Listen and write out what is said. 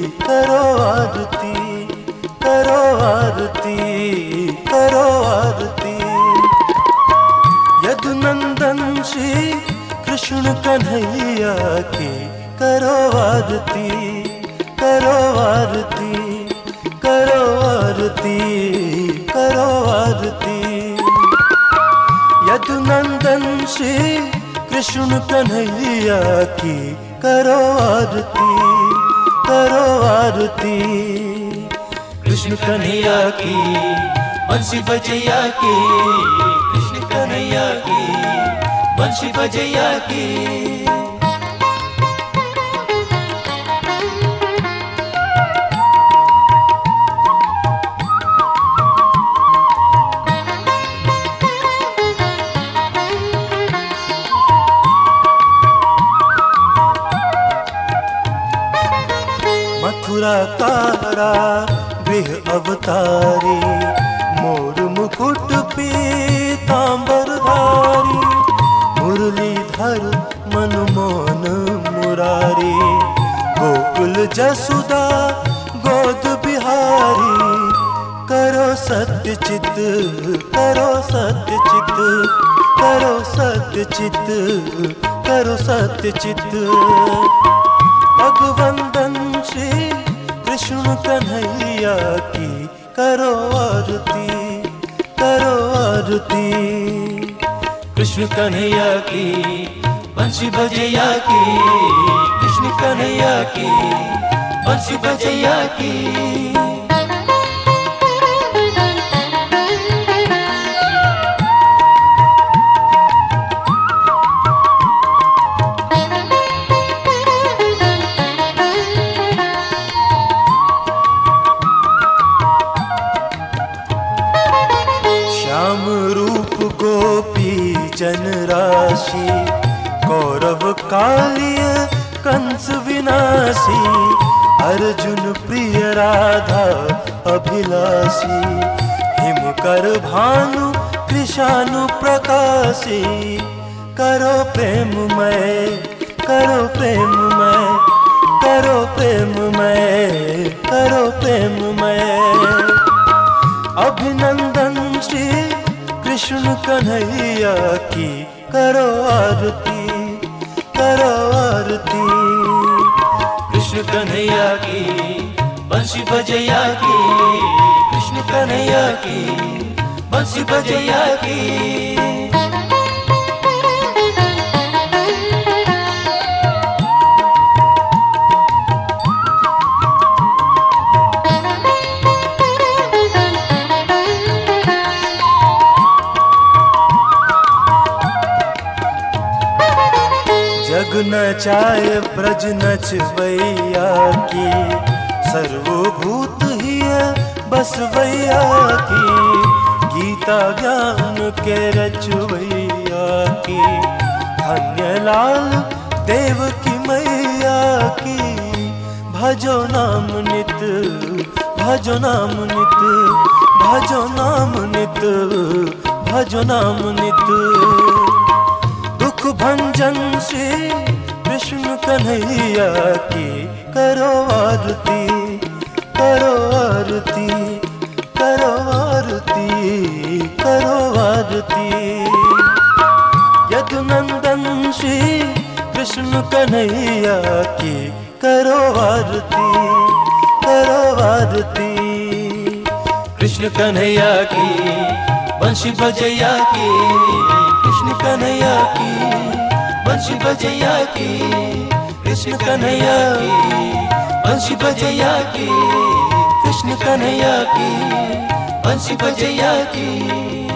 करो आरती, करो आरती, करो आरती। यदुनंदन श्री कृष्ण कन्हैया की करो आरती, करो आरती, करो आरती, करो आरती। यदुनंदन श्री कृष्ण कन्हैया की करो आरती, करो आरती। कृष्ण कन्हैया की बंसी बजैया की, कृष्ण कन्हैया की बंसी बजैया की। मथुरा कारा गृह अवतारी, मोर मुकुट पीतांबर धारी। मुरलीधर मनमोहन मुरारी, गोकुल जसुदा गोद बिहारी। करो सत्यचित, करो सत्यचित, करो सत्यचित, करो सत्यचित। भगवंदन श्री कृष्ण कन्हैया की करो आरती, करो आरती। कृष्ण कन्हैया की बंसी बजैया की, कृष्ण कन्हैया की बंसी बजैया की। श्याम रूप गोपी जन राशि, कौरव कालिय कंस विनाशी। अर्जुन प्रिय राधा अभिलाषी, हिमकर भानु कृशानु प्रकाशी। करो प्रेममय, करो प्रेममय, करो प्रेममय, करो प्रेममय। अभिनंदन श्री कृष्ण कन्हैया की करो आरती, करो आरती। कृष्ण कन्हैया की बंसी बजैया की, कृष्ण कन्हैया की बंसी बजैया की। जग नचाय ब्रज नचवैया की, सर्वभूत ही बसवैया की। गीता ज्ञान के रचवैया की, धन्य लाल देव की मैया की। भजो नाम नित, भजो नाम नित, भजो नाम नित, भजो नाम नित। दुख भंजन श्री कृष्ण कन्हैया की करो आरती, करो आरती, करो आरती, करो आरती। यदुनंदन श्री कृष्ण कन्हैया की करो आरती, करो आरती। कृष्ण कन्हैया की बंसी बजैया की, कृष्ण कन्हैया की बंसी बजैया की। कृष्ण कन्हैया की बंसी बजैया की, कृष्ण कन्हैया की बंसी बजैया की।